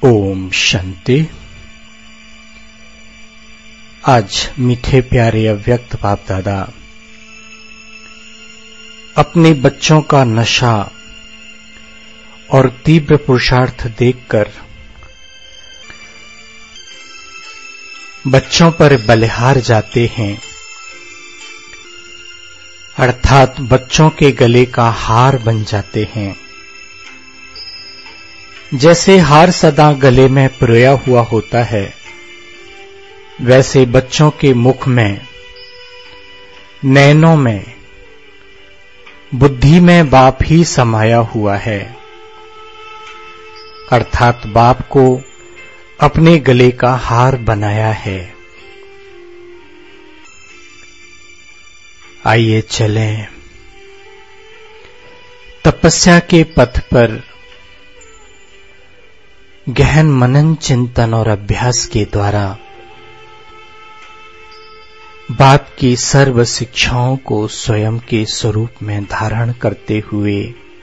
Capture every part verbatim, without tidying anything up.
ओम शांति। आज मीठे प्यारे अव्यक्त बाप दादा अपने बच्चों का नशा और तीव्र पुरुषार्थ देखकर बच्चों पर बलिहार जाते हैं, अर्थात बच्चों के गले का हार बन जाते हैं। जैसे हार सदा गले में पिरोया हुआ होता है, वैसे बच्चों के मुख में, नैनों में, बुद्धि में बाप ही समाया हुआ है, अर्थात बाप को अपने गले का हार बनाया है। आइए चलें तपस्या के पथ पर गहन मनन चिंतन और अभ्यास के द्वारा बाप की सर्व शिक्षाओं को स्वयं के स्वरूप में धारण करते हुए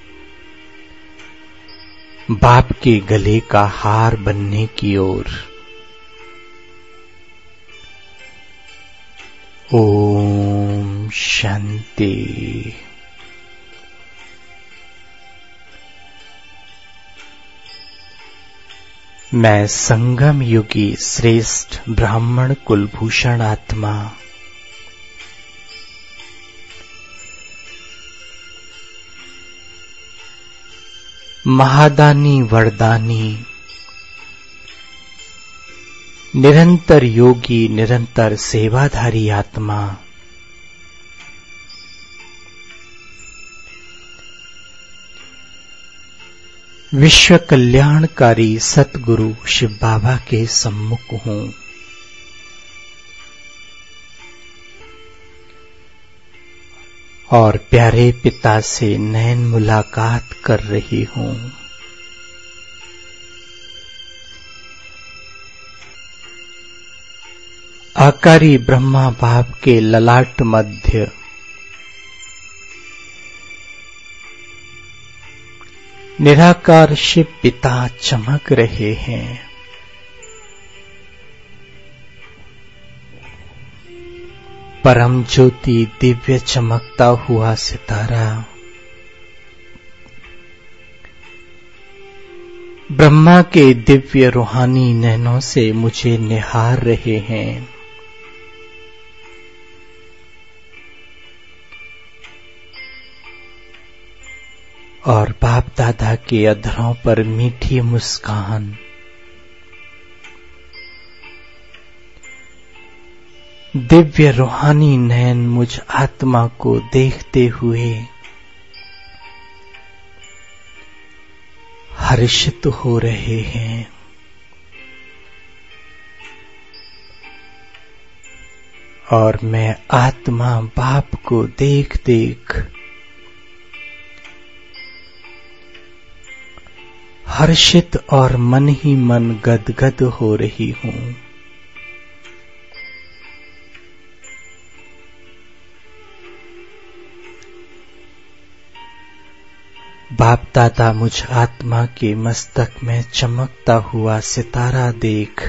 बाप के गले का हार बनने की ओर। ओम शांति। मैं संगम युगी श्रेष्ठ ब्राह्मण कुलभूषण आत्मा महादानी वरदानी निरंतर योगी निरंतर सेवाधारी आत्मा विश्व कल्याणकारी सतगुरु शिव बाबा के सम्मुख हूं। और प्यारे पिता से नैन मुलाकात कर रही हूं। आकारी ब्रह्मा बाप के ललाट मध्य निराकार शिव पिता चमक रहे हैं। परम ज्योति दिव्य चमकता हुआ सितारा ब्रह्मा के दिव्य रूहानी नैनों से मुझे निहार रहे हैं। और बाप दादा के अधरों पर मीठी मुस्कान दिव्य रूहानी नैन मुझ आत्मा को देखते हुए हर्षित हो रहे हैं। और मैं आत्मा बाप को देख देख हर्षित और मन ही मन गदगद हो रही हूं। बाप दादा मुझ आत्मा के मस्तक में चमकता हुआ सितारा देख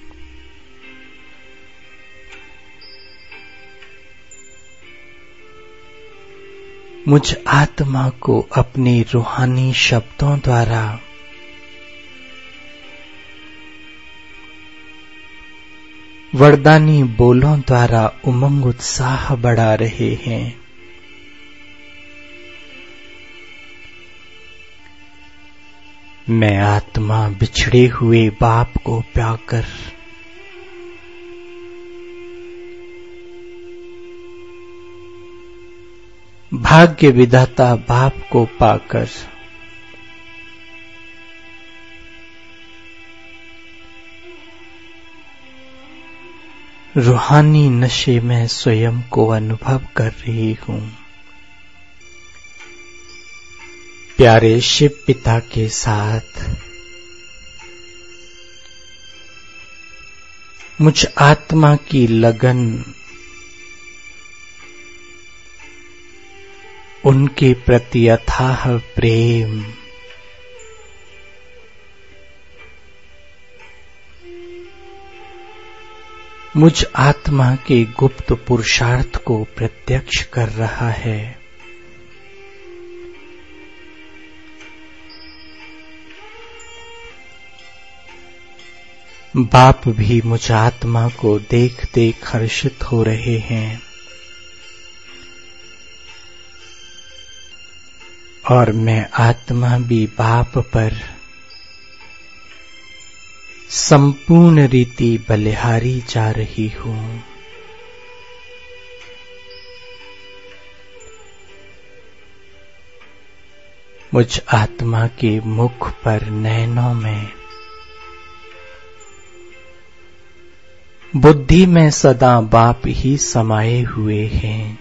मुझ आत्मा को अपने रूहानी शब्दों द्वारा वरदानी बोलों द्वारा उमंग उत्साह बढ़ा रहे हैं। मैं आत्मा बिछड़े हुए बाप को पाकर भाग्य विधाता बाप को पाकर रूहानी नशे में स्वयं को अनुभव कर रही हूं। प्यारे शिव पिता के साथ मुझ आत्मा की लगन उनके प्रति अथाह प्रेम मुझ आत्मा के गुप्त पुरुषार्थ को प्रत्यक्ष कर रहा है। बाप भी मुझ आत्मा को देख देख हर्षित हो रहे हैं और मैं आत्मा भी बाप पर संपूर्ण रीति बलिहारी जा रही हूं। मुझ आत्मा के मुख पर नैनों में बुद्धि में सदा बाप ही समाये हुए हैं।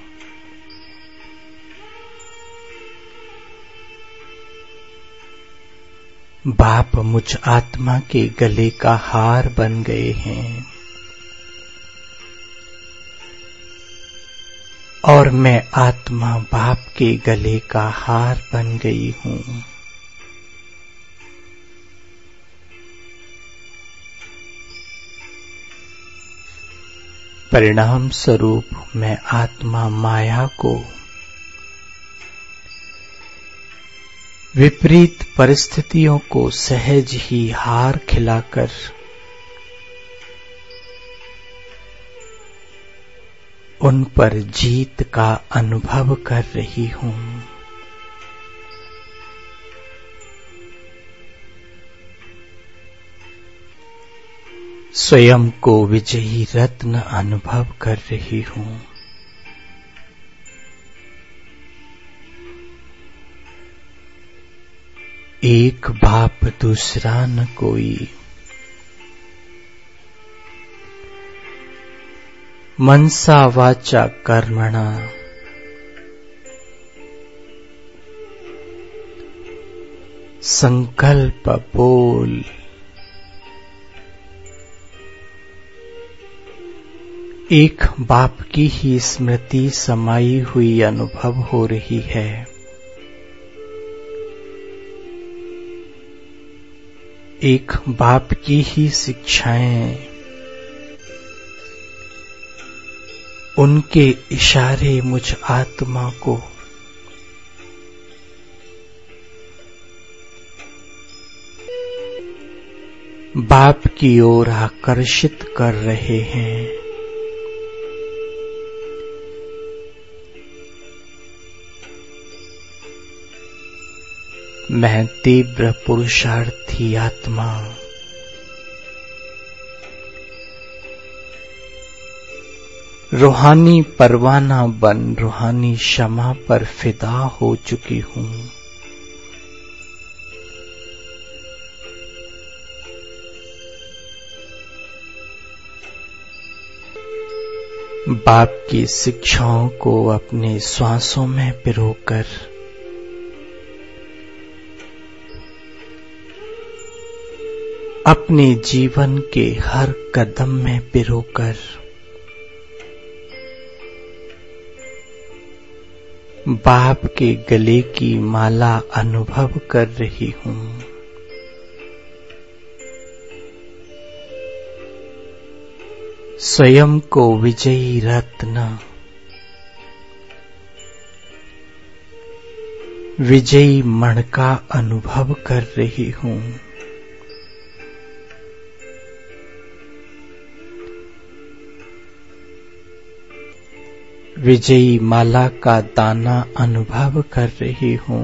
बाप मुझ आत्मा के गले का हार बन गए हैं और मैं आत्मा बाप के गले का हार बन गई हूं। परिणाम स्वरूप मैं आत्मा माया को विपरीत परिस्थितियों को सहज ही हार खिलाकर उन पर जीत का अनुभव कर रही हूं। स्वयं को विजयी रत्न अनुभव कर रही हूं। एक बाप दूसरा न कोई, मनसा वाचा कर्मणा संकल्प बोल एक बाप की ही स्मृति समाई हुई अनुभव हो रही है। एक बाप की ही शिक्षाएं उनके इशारे मुझ आत्मा को बाप की ओर आकर्षित कर रहे हैं। मैं तीव्र पुरुषार्थी आत्मा रूहानी परवाना बन रूहानी क्षमा पर फिदा हो चुकी हूं। बाप की शिक्षाओं को अपने श्वासों में पिरोकर अपने जीवन के हर कदम में पिरोकर बाप के गले की माला अनुभव कर रही हूं। स्वयं को विजयी रत्न विजयी मण का अनुभव कर रही हूं। विजयी माला का दाना अनुभव कर रही हूं।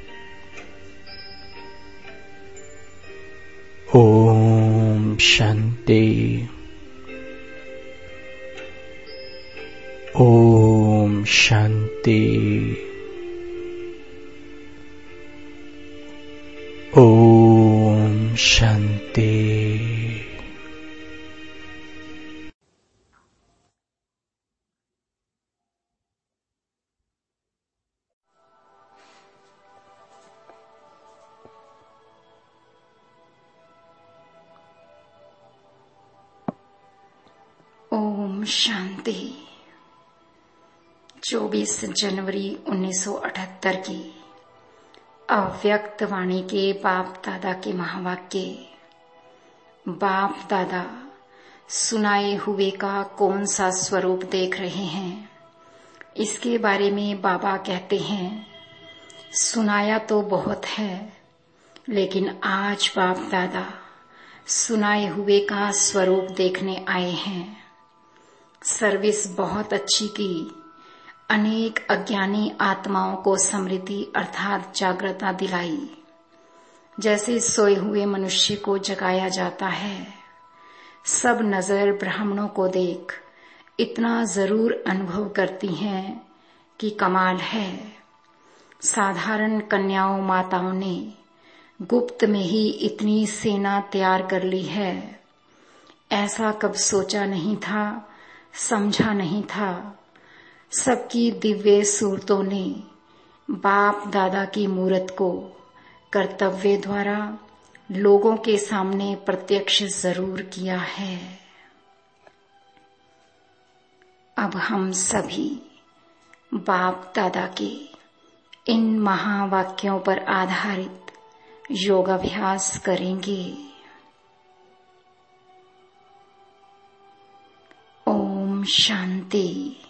ओम शांति। ओम शांति। ओम शांति। ओम शांति। चौबीस जनवरी उन्नीस सौ अठहत्तर की अव्यक्त वाणी के बाप दादा के महावाक्य। बाप दादा सुनाए हुए का कौन सा स्वरूप देख रहे हैं? इसके बारे में बाबा कहते हैं, सुनाया तो बहुत है, लेकिन आज बाप दादा सुनाए हुए का स्वरूप देखने आए हैं। सर्विस बहुत अच्छी की, अनेक अज्ञानी आत्माओं को स्मृति अर्थात जागृता दिलाई। जैसे सोए हुए मनुष्य को जगाया जाता है, सब नजर ब्राह्मणों को देख इतना जरूर अनुभव करती हैं कि कमाल है। साधारण कन्याओं माताओं ने गुप्त में ही इतनी सेना तैयार कर ली है। ऐसा कब सोचा नहीं था, समझा नहीं था। सबकी दिव्य सूरतों ने बाप दादा की मूरत को कर्तव्य द्वारा लोगों के सामने प्रत्यक्ष जरूर किया है। अब हम सभी बाप दादा के इन महावाक्यों पर आधारित योगाभ्यास करेंगे। ओम शांति।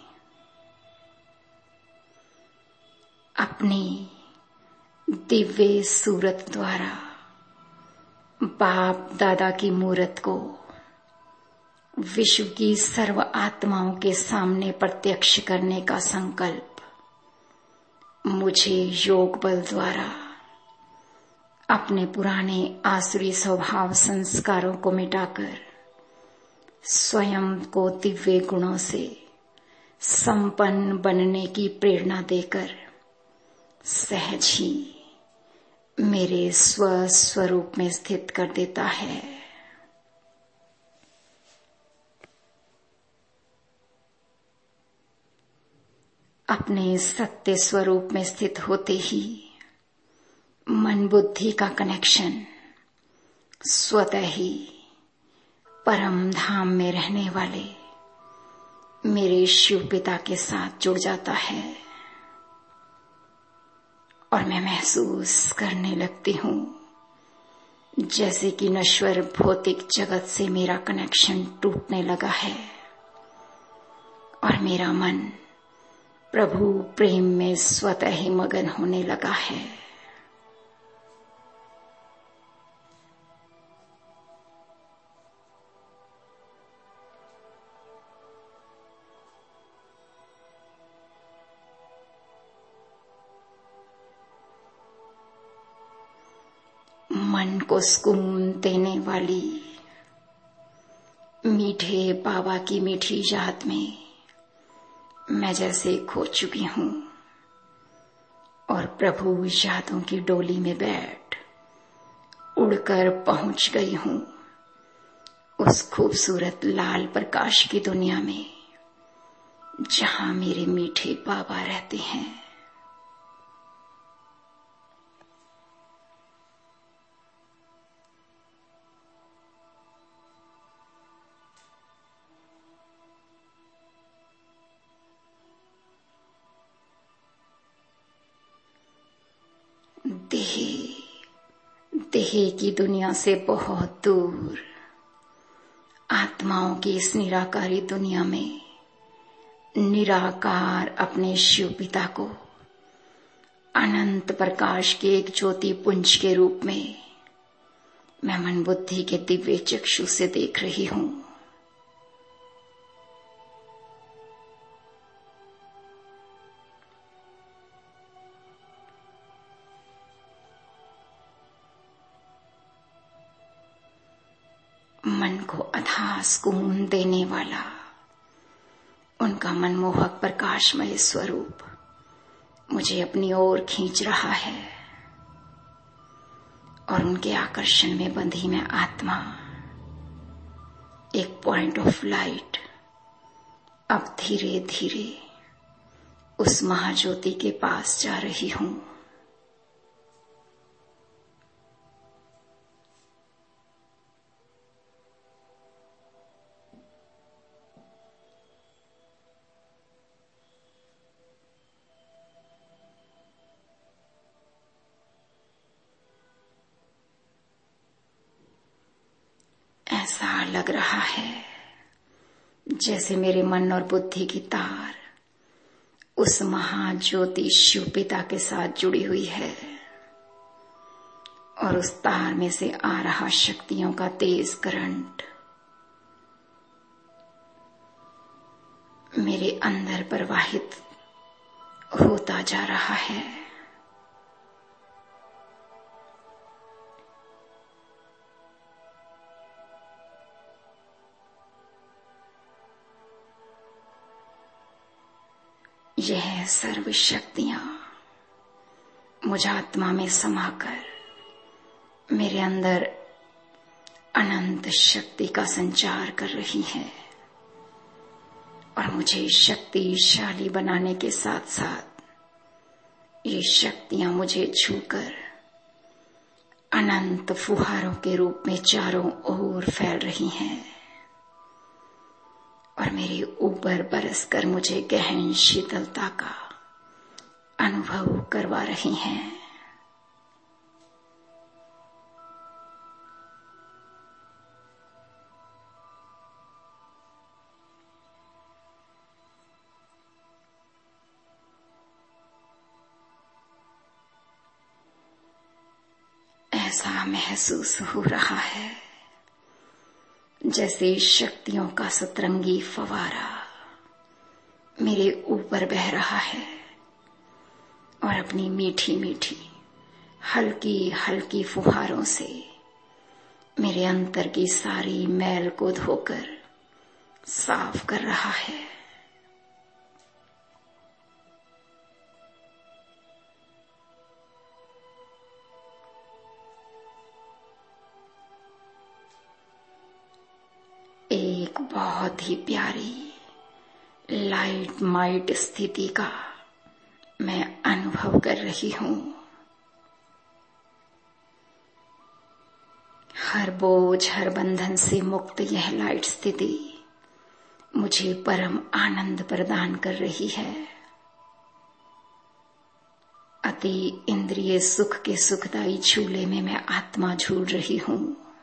अपनी दिव्य सूरत द्वारा बाप दादा की मूरत को विश्व की सर्व आत्माओं के सामने प्रत्यक्ष करने का संकल्प मुझे योग बल द्वारा अपने पुराने आसुरी स्वभाव संस्कारों को मिटाकर स्वयं को दिव्य गुणों से संपन्न बनने की प्रेरणा देकर सहज ही मेरे स्व स्वरूप में स्थित कर देता है। अपने सत्य स्वरूप में स्थित होते ही मन बुद्धि का कनेक्शन स्वतः ही परम धाम में रहने वाले मेरे शिव पिता के साथ जुड़ जाता है और मैं महसूस करने लगती हूँ जैसे कि नश्वर भौतिक जगत से मेरा कनेक्शन टूटने लगा है और मेरा मन प्रभु प्रेम में स्वतः ही मगन होने लगा है। मन को सुकून देने वाली मीठे बाबा की मीठी याद में मैं जैसे खो चुकी हूँ और प्रभु यादों की डोली में बैठ उड़कर पहुंच गई हूँ उस खूबसूरत लाल प्रकाश की दुनिया में जहाँ मेरे मीठे बाबा रहते हैं। देह देह की दुनिया से बहुत दूर आत्माओं की इस निराकारी दुनिया में निराकार अपने शिव पिता को अनंत प्रकाश के एक ज्योति पुंज के रूप में मैं मन बुद्धि के दिव्य चक्षु से देख रही हूँ। मन को अथाह सुकून देने वाला उनका मनमोहक प्रकाशमय स्वरूप मुझे अपनी ओर खींच रहा है और उनके आकर्षण में बंधी मैं आत्मा एक पॉइंट ऑफ लाइट अब धीरे धीरे उस महाज्योति के पास जा रही हूं। ऐसा लग रहा है जैसे मेरे मन और बुद्धि की तार उस महाज्योति शिव पिता के साथ जुड़ी हुई है और उस तार में से आ रहा शक्तियों का तेज करंट मेरे अंदर प्रवाहित होता जा रहा है। यह सर्व शक्तियां मुझ आत्मा में समाकर मेरे अंदर अनंत शक्ति का संचार कर रही है और मुझे शक्तिशाली बनाने के साथ साथ ये शक्तियां मुझे छूकर अनंत फुहारों के रूप में चारों ओर फैल रही हैं और मेरे ऊपर बरसकर मुझे गहन शीतलता का अनुभव करवा रही हैं। ऐसा महसूस हो रहा है जैसे शक्तियों का सतरंगी फवारा मेरे ऊपर बह रहा है और अपनी मीठी मीठी हल्की हल्की फुहारों से मेरे अंतर की सारी मैल को धोकर साफ कर रहा है। एक बहुत ही प्यारी लाइट माइट स्थिति का मैं अनुभव कर रही हूं। हर बोझ हर बंधन से मुक्त यह लाइट स्थिति मुझे परम आनंद प्रदान कर रही है। अति इंद्रिय सुख के सुखदायी झूले में मैं आत्मा झूल रही हूं।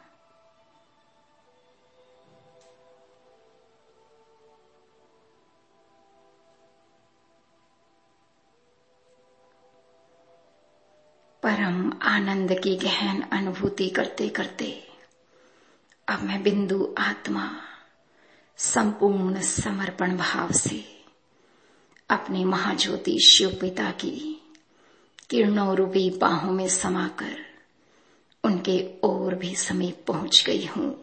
परम आनंद की गहन अनुभूति करते करते अब मैं बिंदु आत्मा संपूर्ण समर्पण भाव से अपने महाज्योति शिव पिता की किरणों रूपी बाहों में समाकर उनके और भी समीप पहुंच गई हूं।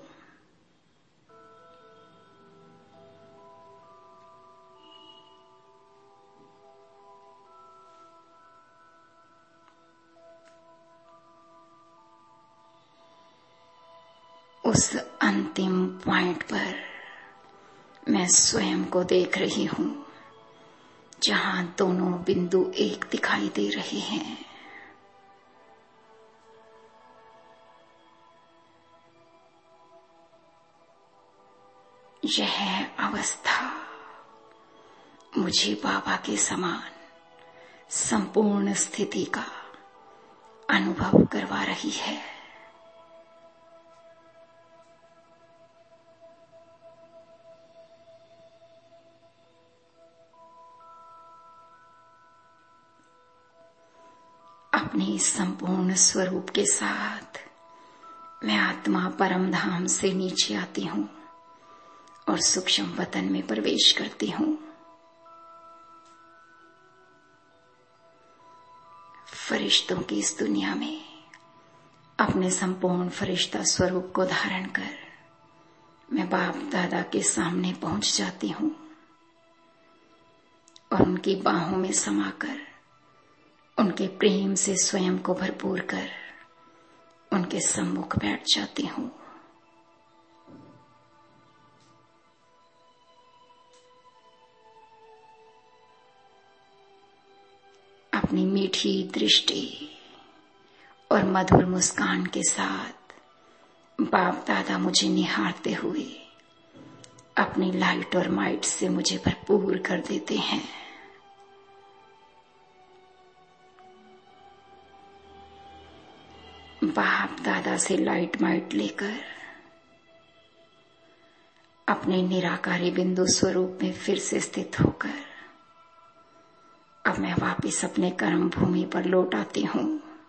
उस अंतिम पॉइंट पर मैं स्वयं को देख रही हूं जहां दोनों बिंदु एक दिखाई दे रहे हैं। यह अवस्था मुझे बाबा के समान संपूर्ण स्थिति का अनुभव करवा रही है। अपने संपूर्ण स्वरूप के साथ मैं आत्मा परम धाम से नीचे आती हूं और सूक्ष्म वतन में प्रवेश करती हूं। फरिश्तों की इस दुनिया में अपने संपूर्ण फरिश्ता स्वरूप को धारण कर मैं बाप दादा के सामने पहुंच जाती हूं और उनकी बाहों में समाकर उनके प्रेम से स्वयं को भरपूर कर उनके सम्मुख बैठ जाती हूं। अपनी मीठी दृष्टि और मधुर मुस्कान के साथ बाप दादा मुझे निहारते हुए अपनी लाइट और माइट से मुझे भरपूर कर देते हैं। बाप दादा से लाइट माइट लेकर अपने निराकारी बिंदु स्वरूप में फिर से स्थित होकर अब मैं वापिस अपने कर्म भूमि पर लौट आती हूँ।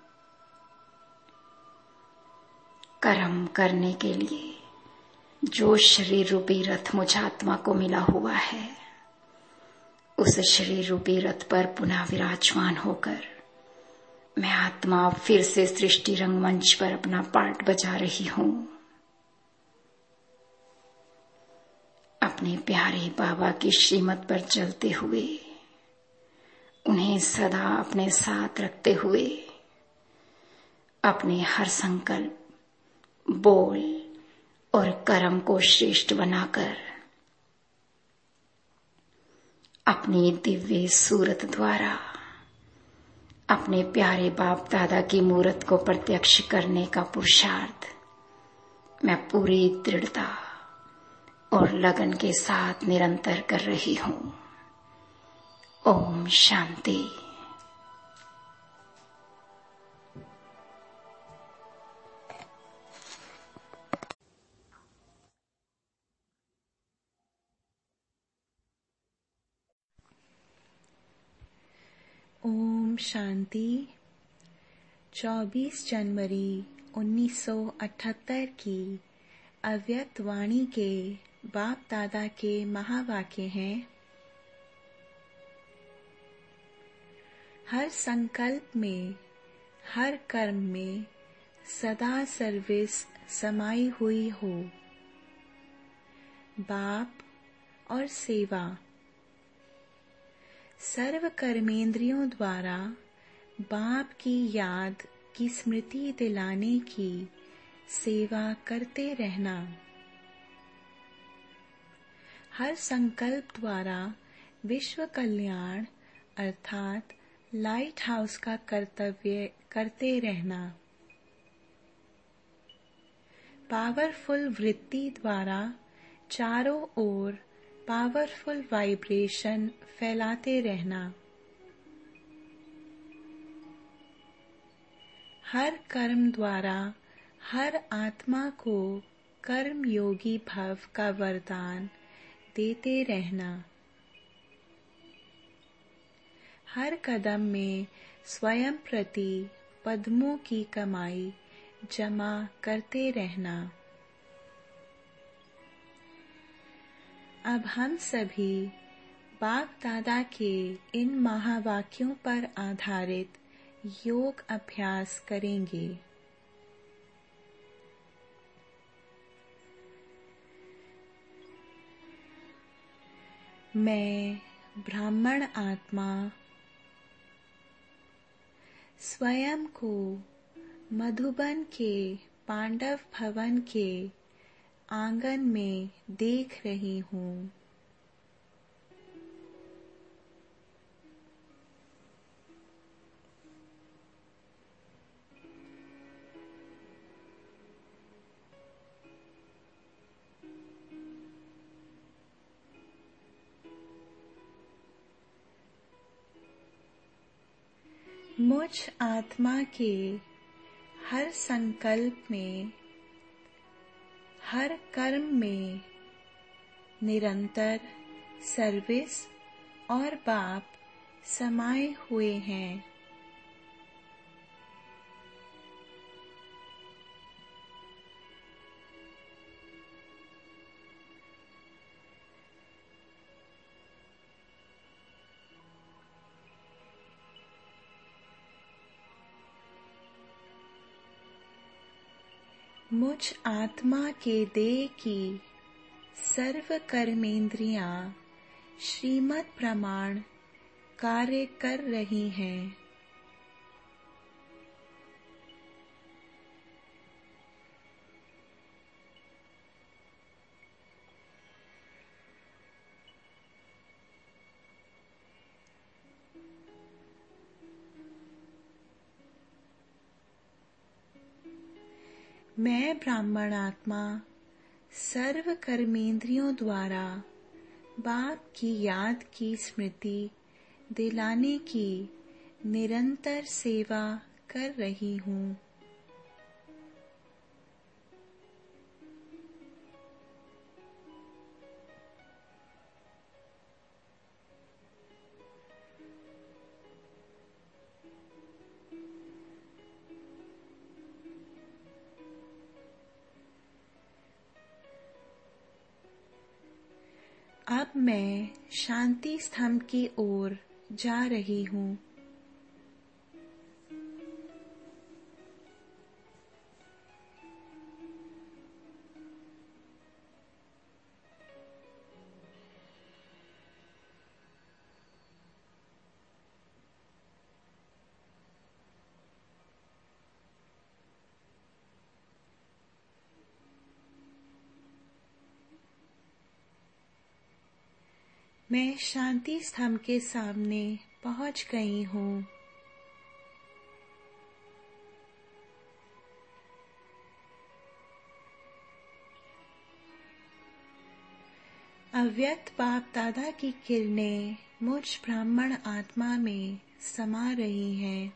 कर्म करने के लिए जो शरीर रूपी रथ मुझ आत्मा को मिला हुआ है, उस शरीर रूपी रथ पर पुनः विराजमान होकर मैं आत्मा फिर से सृष्टि रंगमंच पर अपना पार्ट बजा रही हूँ। अपने प्यारे बाबा की श्रीमत पर चलते हुए, उन्हें सदा अपने साथ रखते हुए, अपने हर संकल्प, बोल और कर्म को श्रेष्ठ बनाकर अपनी दिव्य सूरत द्वारा अपने प्यारे बाप दादा की मूरत को प्रत्यक्ष करने का पुरुषार्थ मैं पूरी दृढ़ता और लगन के साथ निरंतर कर रही हूँ। ओम शांति। ओम शांति। चौबीस जनवरी उन्नीस सौ अठहत्तर की अव्यक्त वाणी के बाप दादा के महावाक्य हैं। हर संकल्प में, हर कर्म में सदा सर्विस समाई हुई हो। बाप और सेवा। सर्व कर्मेंद्रियों द्वारा बाप की याद की स्मृति दिलाने की सेवा करते रहना। हर संकल्प द्वारा विश्व कल्याण अर्थात लाइट हाउस का कर्तव्य करते रहना। पावरफुल वृत्ति द्वारा चारों ओर पावरफुल वाइब्रेशन फैलाते रहना। हर कर्म द्वारा हर आत्मा को कर्म योगी भव का वरदान देते रहना। हर कदम में स्वयं प्रति पद्मों की कमाई जमा करते रहना। अब हम सभी बाप दादा के इन महावाक्यों पर आधारित योग अभ्यास करेंगे। मैं ब्राह्मण आत्मा स्वयं को मधुबन के पांडव भवन के आंगन में देख रही हूँ। मुझ आत्मा के हर संकल्प में, हर कर्म में निरंतर सर्विस और बाप समाये हुए हैं। मुझ आत्मा के देह की सर्व कर्मेंद्रियां श्रीमत प्रमाण कार्य कर रही हैं। मैं ब्राह्मण आत्मा सर्व कर्मेंद्रियों द्वारा बाप की याद की स्मृति दिलाने की निरंतर सेवा कर रही हूँ। अब मैं शांति स्तंभ की ओर जा रही हूँ। मैं शांति स्तंभ के सामने पहुंच गई हूँ। अव्यक्त बाप दादा की किरणें मुझ ब्राह्मण आत्मा में समा रही हैं।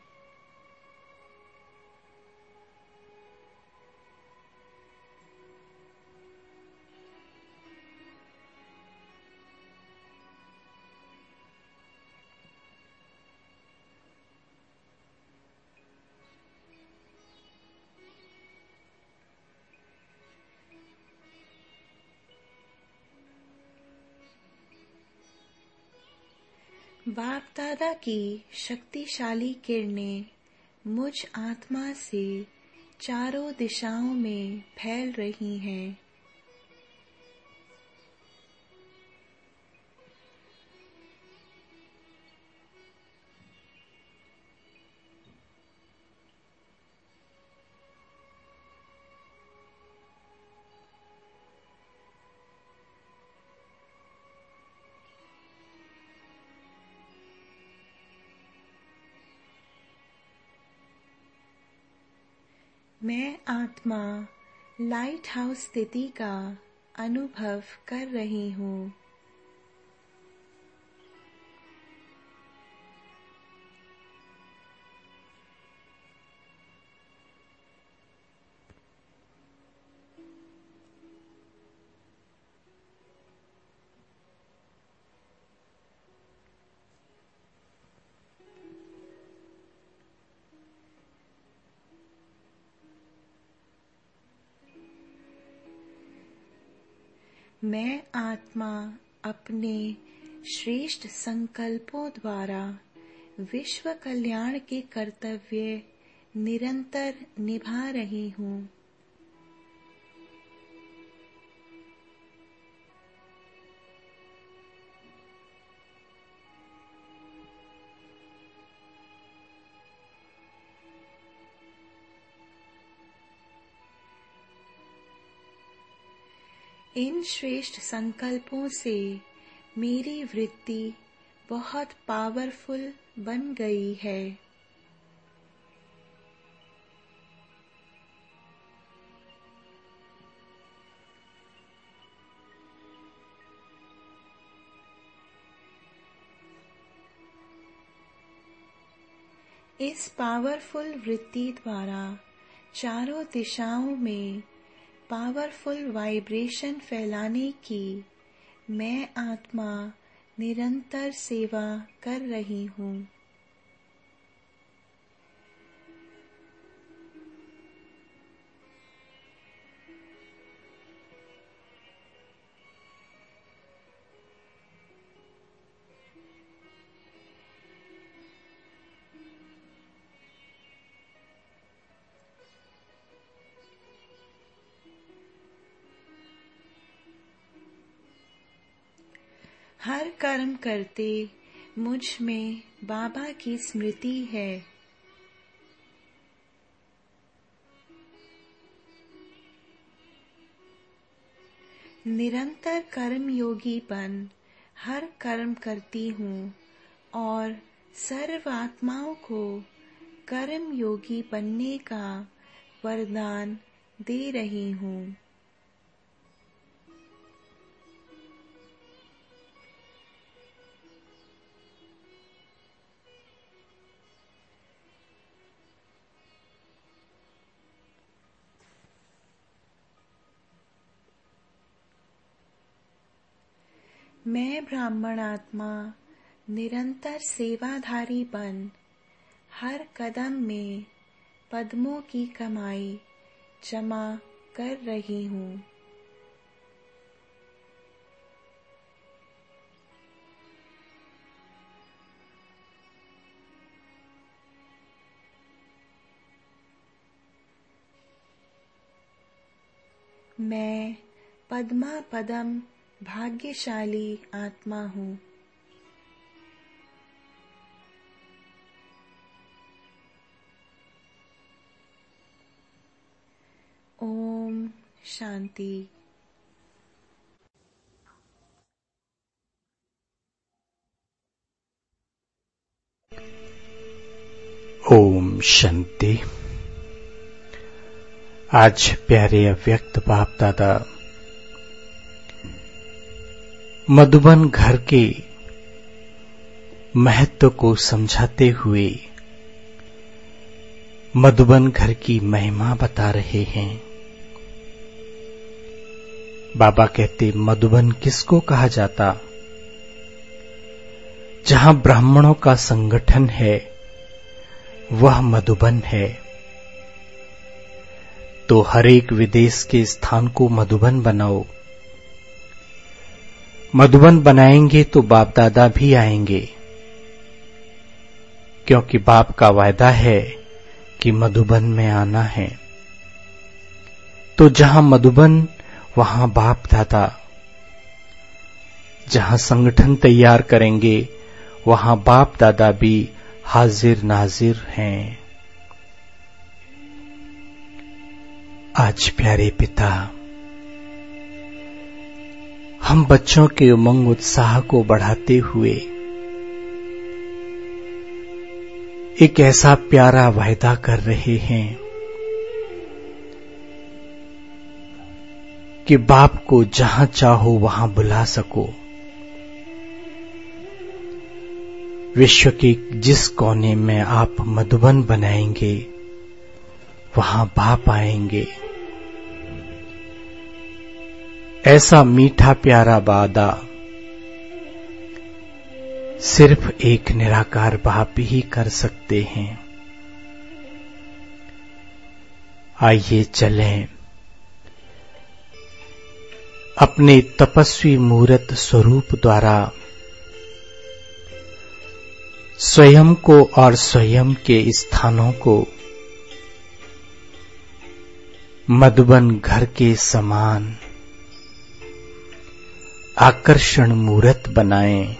बाप दादा की शक्तिशाली किरणें मुझ आत्मा से चारों दिशाओं में फैल रही हैं। मैं आत्मा लाइट हाउस स्थिति का अनुभव कर रही हूँ। मैं आत्मा अपने श्रेष्ठ संकल्पों द्वारा विश्व कल्याण के कर्तव्य निरंतर निभा रही हूँ। इन श्रेष्ठ संकल्पों से मेरी वृत्ति बहुत पावरफुल बन गई है। इस पावरफुल वृत्ति द्वारा चारों दिशाओं में पावरफुल वाइब्रेशन फैलाने की मैं आत्मा निरंतर सेवा कर रही हूँ। हर कर्म करते मुझ में बाबा की स्मृति है। निरंतर कर्म योगी बन हर कर्म करती हूँ और सर्व आत्माओं को कर्म योगी बनने का वरदान दे रही हूँ। मैं ब्राह्मण आत्मा निरंतर सेवाधारी बन हर कदम में पद्मों की कमाई जमा कर रही हूँ। मैं पद्मा पदम भाग्यशाली आत्मा हूँ। ओम शांति। ओम शांति। आज प्यारे अव्यक्त बाप दादा मधुबन घर के महत्व को समझाते हुए मधुबन घर की महिमा बता रहे हैं। बाबा कहते मधुबन किसको कहा जाता? जहां ब्राह्मणों का संगठन है वह मधुबन है। तो हर एक विदेश के स्थान को मधुबन बनाओ। मधुबन बनाएंगे तो बाप दादा भी आएंगे, क्योंकि बाप का वायदा है कि मधुबन में आना है। तो जहां मधुबन वहां बाप दादा। जहां संगठन तैयार करेंगे वहां बाप दादा भी हाजिर नाजिर हैं। आज प्यारे पिता, हम बच्चों के उमंग उत्साह को बढ़ाते हुए एक ऐसा प्यारा वायदा कर रहे हैं कि बाप को जहां चाहो वहां बुला सको। विश्व के जिस कोने में आप मधुबन बनाएंगे वहां बाप आएंगे। ऐसा मीठा प्यारा वादा सिर्फ एक निराकार बाप ही कर सकते हैं। आइए चलें, अपने तपस्वी मूर्त स्वरूप द्वारा स्वयं को और स्वयं के स्थानों को मधुबन घर के समान आकर्षण मूर्त बनाएं,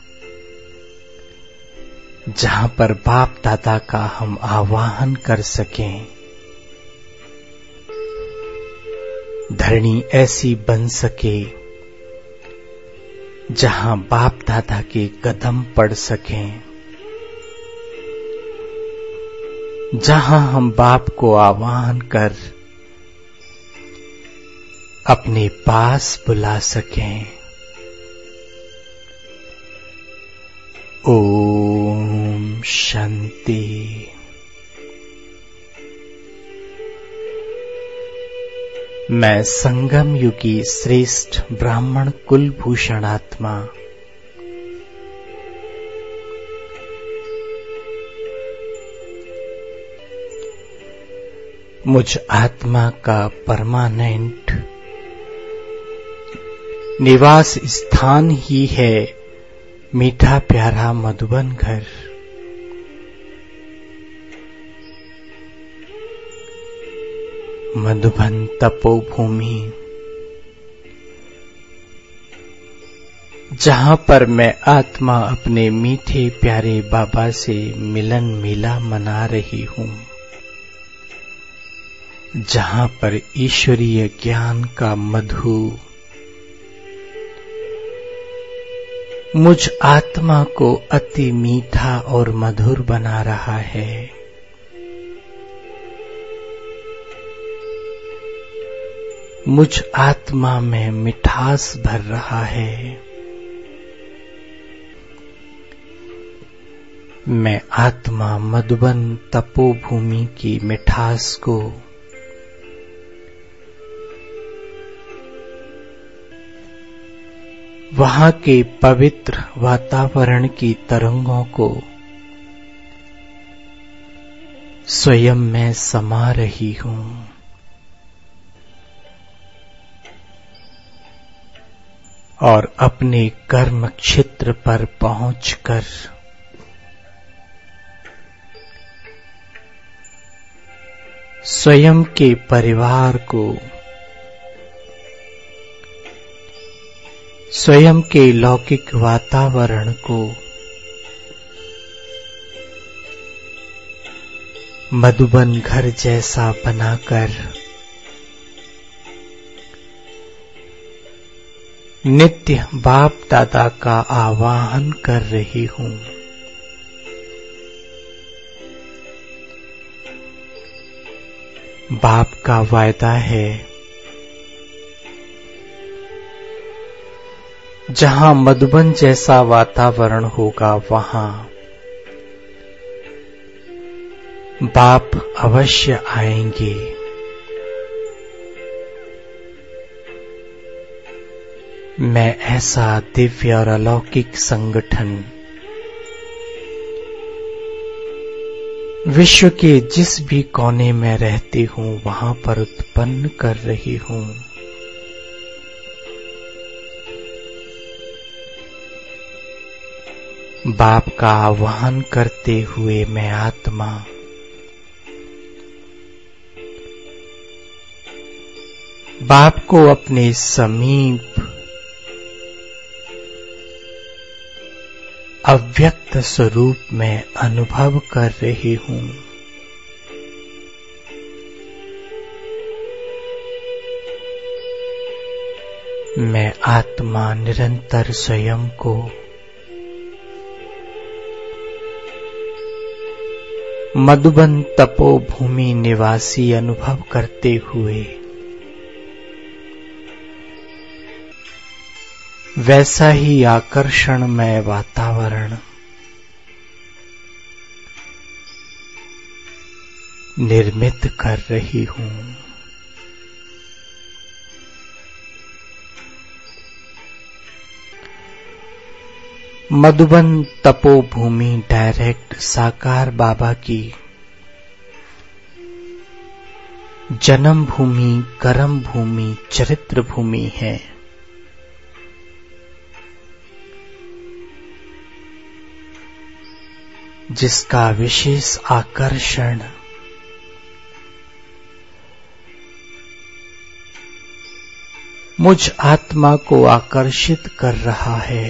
जहां पर बाप दादा का हम आवाहन कर सकें। धरणी ऐसी बन सके जहां बाप दादा के कदम पड़ सकें, जहां हम बाप को आवाहन कर अपने पास बुला सकें। ओम शांति। मैं संगम युगी श्रेष्ठ ब्राह्मण कुलभूषण आत्मा मुझ आत्मा का परमानेंट निवास स्थान ही है मीठा प्यारा मधुबन घर। मधुबन तपोभूमि, जहां पर मैं आत्मा अपने मीठे प्यारे बाबा से मिलन मेला मना रही हूं, जहां पर ईश्वरीय ज्ञान का मधु मुझ आत्मा को अति मीठा और मधुर बना रहा है। मुझ आत्मा में मिठास भर रहा है। मैं आत्मा मधुबन तपोभूमि की मिठास को वहां के पवित्र वातावरण की तरंगों को स्वयं में समा रही हूं। और अपने कर्म क्षेत्र पर पहुंचकर स्वयं के परिवार को स्वयं के लौकिक वातावरण को मधुबन घर जैसा बनाकर नित्य बाप दादा का आवाहन कर रही हूं। बाप का वायदा है, जहां मधुबन जैसा वातावरण होगा वहां बाप अवश्य आएंगे। मैं ऐसा दिव्य और अलौकिक संगठन विश्व के जिस भी कोने में रहती हूं वहां पर उत्पन्न कर रही हूं। बाप का आह्वान करते हुए मैं आत्मा बाप को अपने समीप अव्यक्त स्वरूप में अनुभव कर रही हूं। मैं आत्मा निरंतर स्वयं को मधुबन तपोभूमि निवासी अनुभव करते हुए वैसा ही आकर्षणमय वातावरण निर्मित कर रही हूं। मधुबन तपोभूमि डायरेक्ट साकार बाबा की जन्म भूमि, कर्म भूमि, चरित्र भूमि है। जिसका विशेष आकर्षण मुझ आत्मा को आकर्षित कर रहा है।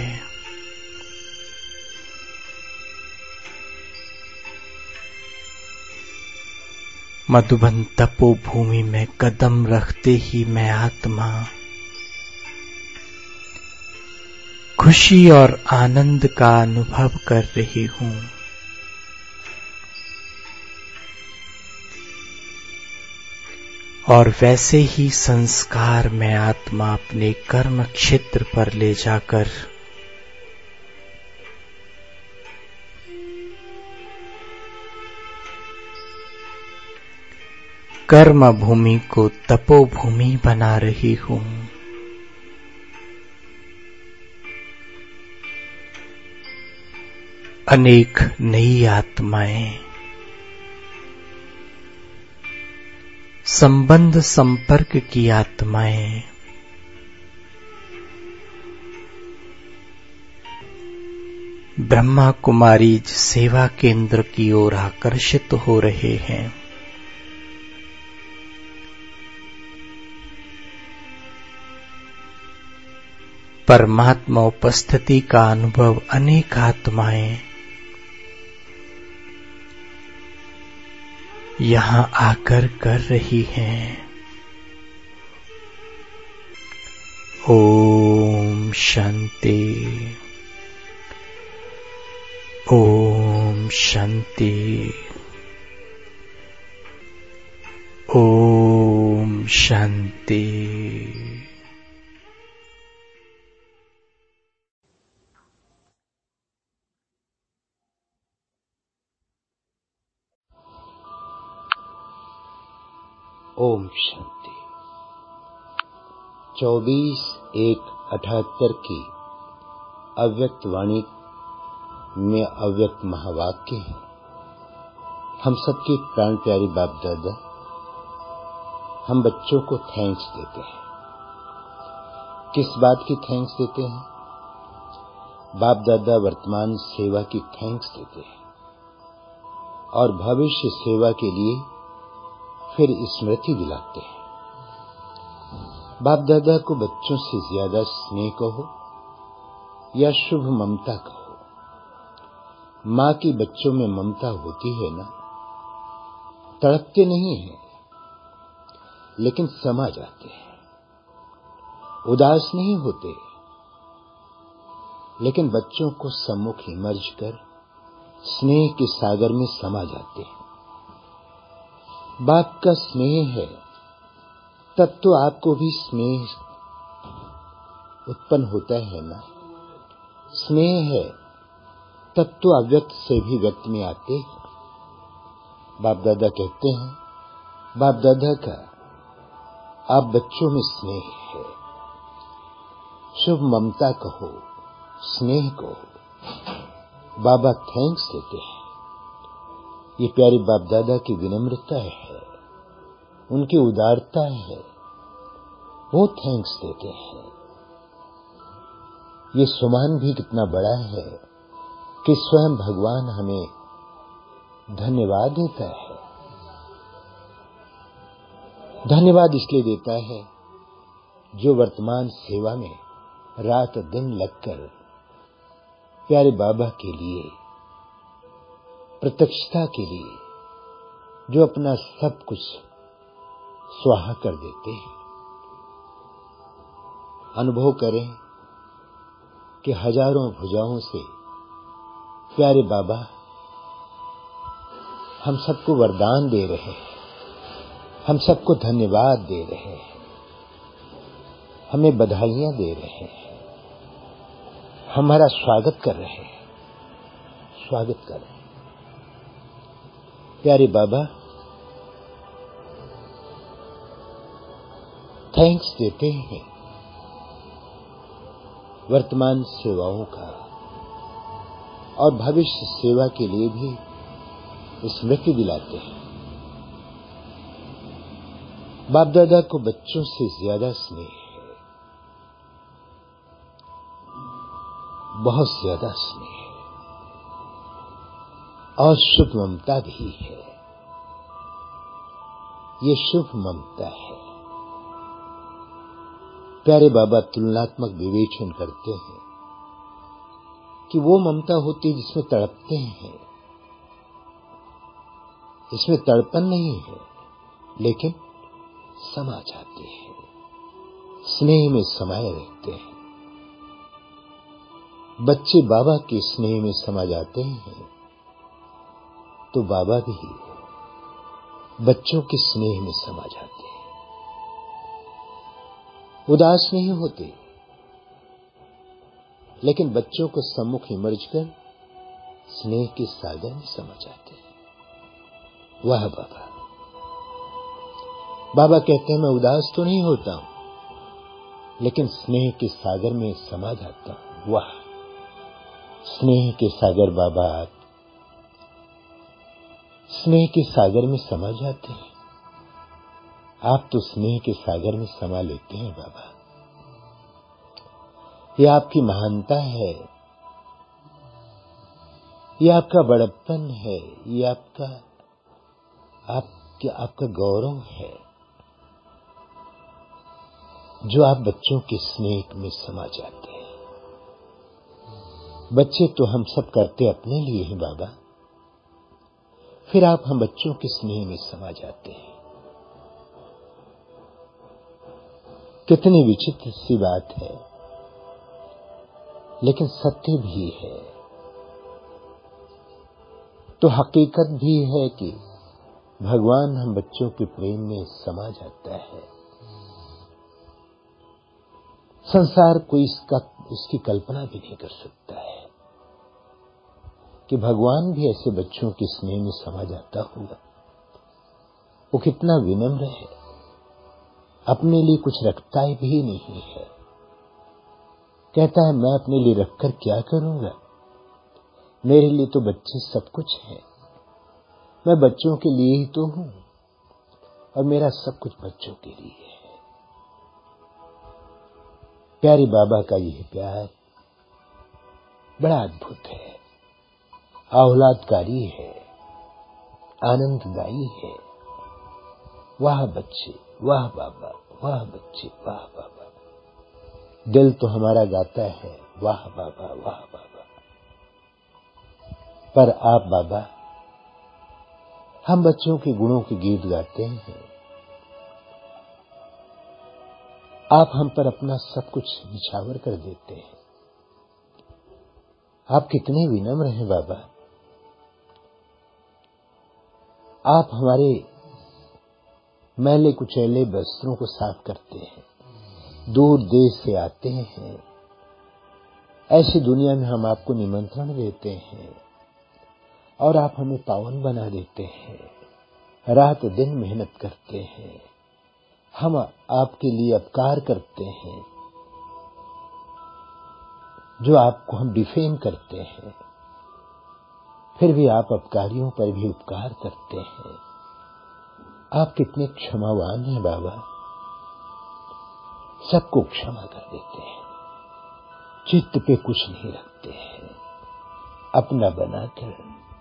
मधुबन तपोभूमि में कदम रखते ही मैं आत्मा खुशी और आनंद का अनुभव कर रही हूं। और वैसे ही संस्कार में आत्मा अपने कर्म क्षेत्र पर ले जाकर कर्म भूमि को तपोभूमि बना रही हूं। अनेक नई आत्माएं संबंध संपर्क की आत्माएं ब्रह्मा कुमारी सेवा केंद्र की ओर आकर्षित हो रहे हैं। परमात्मा उपस्थिति का अनुभव अनेक आत्माएं यहां आकर कर रही हैं। ओम शांति, ओम शांति, ओम शांति। ओम शांति। चौबीस एक अठहत्तर की अव्यक्त वाणी में अव्यक्त महावाक्य है। हम सबके प्राण प्यारे बाप दादा, हम बच्चों को थैंक्स देते हैं। किस बात की थैंक्स देते हैं? बाप दादा वर्तमान सेवा की थैंक्स देते हैं और भविष्य सेवा के लिए फिर स्मृति दिलाते हैं। बाप दादा को बच्चों से ज्यादा स्नेह कहो या शुभ ममता कहो। माँ की बच्चों में ममता होती है ना, तड़पते नहीं हैं लेकिन समा जाते हैं, उदास नहीं होते लेकिन बच्चों को सम्मुख इमर्ज कर स्नेह के सागर में समा जाते हैं। बाप का स्नेह है तब तो आपको भी स्नेह उत्पन्न होता है ना। स्नेह है तब तो अव्यक्त से भी व्यक्त में आते हैं। बाप दादा कहते हैं, बाप दादा का आप बच्चों में स्नेह है। शुभ ममता कहो, स्नेह कहो। बाबा थैंक्स देते हैं। ये प्यारे बाप दादा की विनम्रता है, उनकी उदारता है, वो थैंक्स देते हैं। ये सुमान भी कितना बड़ा है कि स्वयं भगवान हमें धन्यवाद देता है। धन्यवाद इसलिए देता है जो वर्तमान सेवा में रात दिन लगकर प्यारे बाबा के लिए, प्रत्यक्षता के लिए जो अपना सब कुछ स्वाहा कर देते हैं। अनुभव करें कि हजारों भुजाओं से प्यारे बाबा हम सबको वरदान दे रहे हैं, हम सबको धन्यवाद दे रहे हैं, हमें बधाइयां दे रहे हैं, हमारा स्वागत कर रहे हैं, स्वागत कर रहे हैं। प्यारे बाबा थैंक्स देते हैं वर्तमान सेवाओं का और भविष्य सेवा के लिए भी स्मृति दिलाते हैं। बाप दादा को बच्चों से ज्यादा स्नेह है, बहुत ज्यादा स्नेह है और शुभ ममता भी है। ये शुभ ममता है। प्यारे बाबा तुलनात्मक विवेचन करते हैं कि वो ममता होती है जिसमें तड़पते हैं, इसमें तड़पन नहीं है लेकिन समा जाते हैं, स्नेह में समाये रहते हैं। बच्चे बाबा के स्नेह में समा जाते हैं तो बाबा भी बच्चों के स्नेह में समा जाते हैं। उदास नहीं होते लेकिन बच्चों को सम्मुख इमर्ज कर स्नेह के सागर में समा जाते हैं। वाह बाबा। बाबा कहते हैं मैं उदास तो नहीं होता हूं लेकिन स्नेह के सागर में समा जाता हूं। वाह, स्नेह के सागर बाबा, आप स्नेह के सागर में समा जाते हैं। आप तो स्नेह के सागर में समा लेते हैं बाबा। ये आपकी महानता है, ये आपका बड़प्पन है, ये आपका आपके आपका गौरव है जो आप बच्चों के स्नेह में समा जाते हैं। बच्चे तो हम सब करते अपने लिए हैं बाबा, फिर आप हम बच्चों के स्नेह में समा जाते हैं। कितनी विचित्र सी बात है लेकिन सत्य भी है। तो हकीकत भी है कि भगवान हम बच्चों के प्रेम में समा जाता है। संसार कोई इसका इसकी कल्पना भी नहीं कर सकता है कि भगवान भी ऐसे बच्चों के स्नेह में समा जाता होगा। वो कितना विनम्र है, अपने लिए कुछ रखता भी नहीं है। कहता है मैं अपने लिए रखकर क्या करूंगा, मेरे लिए तो बच्चे सब कुछ है, मैं बच्चों के लिए ही तो हूं और मेरा सब कुछ बच्चों के लिए है। प्यारे बाबा का यह प्यार बड़ा अद्भुत है, आह्लादकारी है, आनंददायी है। वाह बच्चे, वाह बाबा, वाह बच्चे, वाह बाबा। दिल तो हमारा गाता है वाह बाबा, वाह बाबा। पर आप बाबा, हम बच्चों के गुणों के गीत गाते हैं, आप हम पर अपना सब कुछ निछावर कर देते हैं। आप कितने विनम्र हैं बाबा। आप हमारे मैले कुचैले वस्त्रों को साफ करते हैं, दूर देश से आते हैं, ऐसी दुनिया में हम आपको निमंत्रण देते हैं और आप हमें पावन बना देते हैं। रात दिन मेहनत करते हैं, हम आपके लिए उपकार करते हैं, जो आपको हम डिफेम करते हैं, फिर भी आप उपकारियों पर भी उपकार करते हैं। आप कितने क्षमावान हैं बाबा, सबको क्षमा कर देते हैं, चित्त पे कुछ नहीं रखते हैं, अपना बनाकर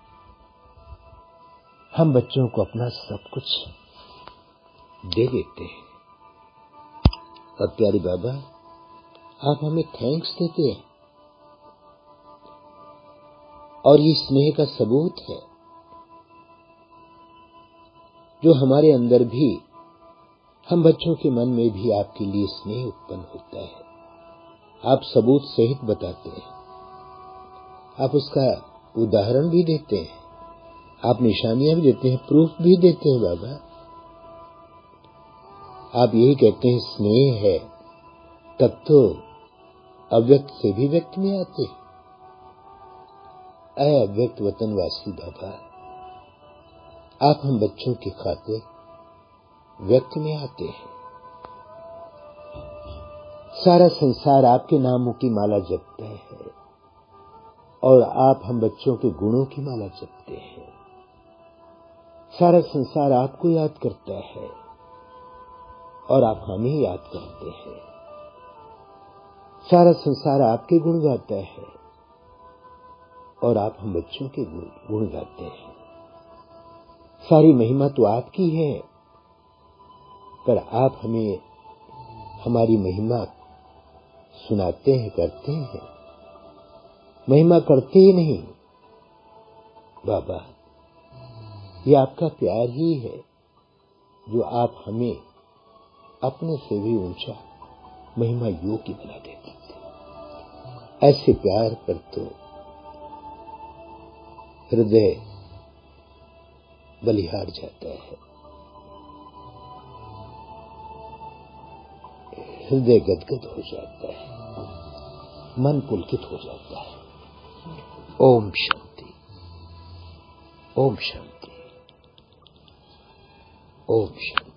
हम बच्चों को अपना सब कुछ दे देते हैं। और प्यारे बाबा, आप हमें थैंक्स देते हैं और ये स्नेह का सबूत है जो हमारे अंदर भी, हम बच्चों के मन में भी आपके लिए स्नेह उत्पन्न होता है। आप सबूत सहित बताते हैं, आप उसका उदाहरण भी देते हैं, आप निशानियां भी देते हैं, प्रूफ भी देते हैं बाबा। आप यही कहते हैं स्नेह है, तब तो अव्यक्त से भी व्यक्त में आते। ऐ अव्यक्त वतनवासी बाबा, आप हम बच्चों के खातिर व्यक्त में आते हैं। सारा संसार आपके नामों की माला जपता है और आप हम बच्चों के गुणों की माला जपते हैं। सारा संसार आपको याद करता है और आप हमें याद करते हैं। सारा संसार आपके गुण गाता है और आप हम बच्चों के गुण गाते हैं। सारी महिमा तो आपकी है, पर आप हमें हमारी महिमा सुनाते हैं, करते हैं, महिमा करते ही नहीं बाबा। ये आपका प्यार ही है जो आप हमें अपने से भी ऊंचा महिमा योग्य बना देते थे। ऐसे प्यार पर तो हृदय बलिहार जाता है, हृदय गदगद हो जाता है, मन पुलकित हो जाता है। ओम शांति, ओम शांति, ओम शांति।